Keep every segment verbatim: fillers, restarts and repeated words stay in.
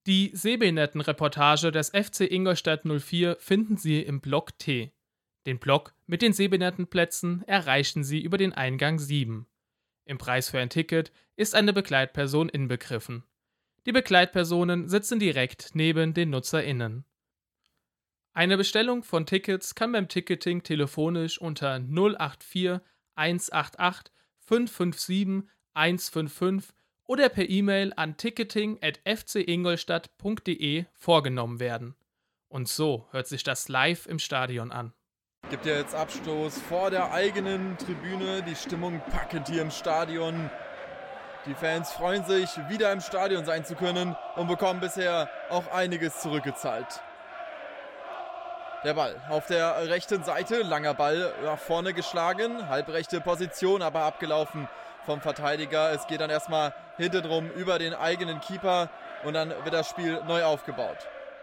Die Sehbehindertenreportage des F C Ingolstadt null vier finden Sie im Block T. Den Block mit den Sehbehindertenplätzen erreichen Sie über den Eingang sieben. Im Preis für ein Ticket ist eine Begleitperson inbegriffen. Die Begleitpersonen sitzen direkt neben den NutzerInnen. Eine Bestellung von Tickets kann beim Ticketing telefonisch unter null acht vier eins acht acht fünf fünf sieben eins fünf fünf oder per E-Mail an ticketing at f c ingolstadt punkt d e vorgenommen werden. Und so hört sich das live im Stadion an. Gibt ja jetzt Abstoß vor der eigenen Tribüne. Die Stimmung packend hier im Stadion. Die Fans freuen sich, wieder im Stadion sein zu können und bekommen bisher auch einiges zurückgezahlt. Der Ball auf der rechten Seite, langer Ball nach vorne geschlagen, halbrechte Position, aber abgelaufen vom Verteidiger. Es geht dann erstmal hintendrum über den eigenen Keeper und dann wird das Spiel neu aufgebaut.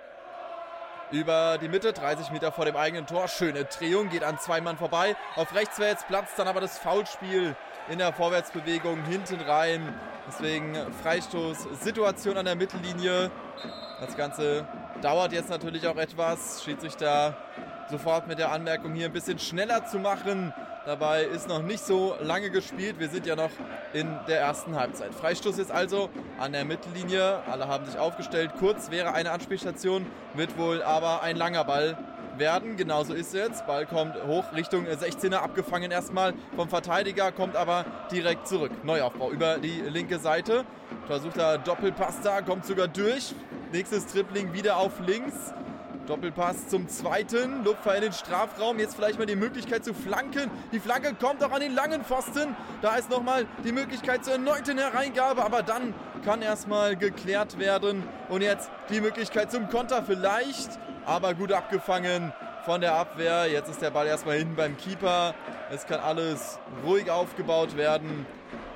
Über die Mitte, dreißig Meter vor dem eigenen Tor, schöne Drehung, geht an zwei Mann vorbei. Auf rechts wäre jetzt Platz, dann aber das Foulspiel in der Vorwärtsbewegung hinten rein. Deswegen Freistoßsituation an der Mittellinie. Das Ganze dauert jetzt natürlich auch etwas. Schiedsrichter sofort mit der Anmerkung hier ein bisschen schneller zu machen. Dabei ist noch nicht so lange gespielt. Wir sind ja noch in der ersten Halbzeit. Freistoß ist also an der Mittellinie. Alle haben sich aufgestellt. Kurz wäre eine Anspielstation, wird wohl aber ein langer Ball werden. Genauso ist es jetzt. Ball kommt hoch Richtung sechzehner, abgefangen erstmal vom Verteidiger, kommt aber direkt zurück. Neuaufbau über die linke Seite. Versucht er Doppelpass da, kommt sogar durch. Nächstes Dribbling wieder auf links. Doppelpass zum zweiten, Lupfer in den Strafraum, jetzt vielleicht mal die Möglichkeit zu flanken. Die Flanke kommt auch an den langen Pfosten. Da ist nochmal die Möglichkeit zur erneuten Hereingabe, aber dann kann erstmal geklärt werden. Und jetzt die Möglichkeit zum Konter vielleicht, aber gut abgefangen von der Abwehr. Jetzt ist der Ball erstmal hinten beim Keeper. Es kann alles ruhig aufgebaut werden.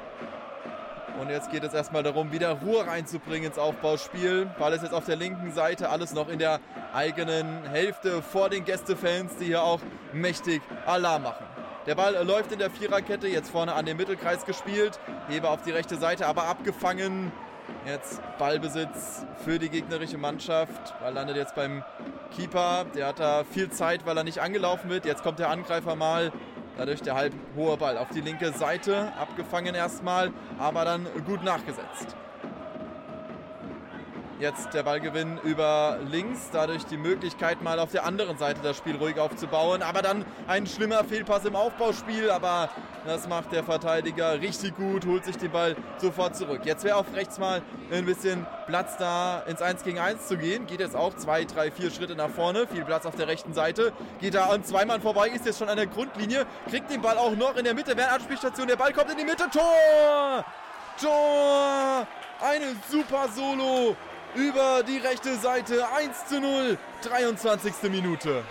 Und jetzt geht es erstmal darum, wieder Ruhe reinzubringen ins Aufbauspiel. Ball ist jetzt auf der linken Seite, alles noch in der eigenen Hälfte vor den Gästefans, die hier auch mächtig Alarm machen. Der Ball läuft in der Viererkette, jetzt vorne an den Mittelkreis gespielt. Heber auf die rechte Seite, aber abgefangen. Jetzt Ballbesitz für die gegnerische Mannschaft. Ball landet jetzt beim Keeper. Der hat da viel Zeit, weil er nicht angelaufen wird. Jetzt kommt der Angreifer mal. Dadurch der halb hohe Ball auf die linke Seite, abgefangen erstmal, aber dann gut nachgesetzt. Jetzt der Ballgewinn über links, dadurch die Möglichkeit mal auf der anderen Seite das Spiel ruhig aufzubauen, aber dann ein schlimmer Fehlpass im Aufbauspiel, aber das macht der Verteidiger richtig gut, holt sich den Ball sofort zurück. Jetzt wäre auf rechts mal ein bisschen Platz da, ins eins gegen eins zu gehen, geht jetzt auch zwei, drei, vier Schritte nach vorne, viel Platz auf der rechten Seite, geht da an zwei Mann vorbei, ist jetzt schon an der Grundlinie, kriegt den Ball auch noch in der Mitte, wäre eine Anspielstation, der Ball kommt in die Mitte, Tor! Tor! Eine super Solo! Über die rechte Seite, eins zu null, dreiundzwanzigste Minute.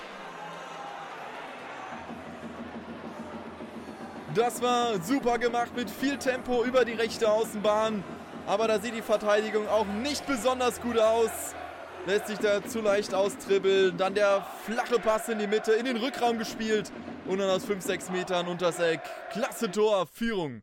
Das war super gemacht mit viel Tempo über die rechte Außenbahn. Aber da sieht die Verteidigung auch nicht besonders gut aus. Lässt sich da zu leicht austribbeln. Dann der flache Pass in die Mitte, in den Rückraum gespielt. Und dann aus fünf, sechs Metern unters Eck. Klasse Tor, Führung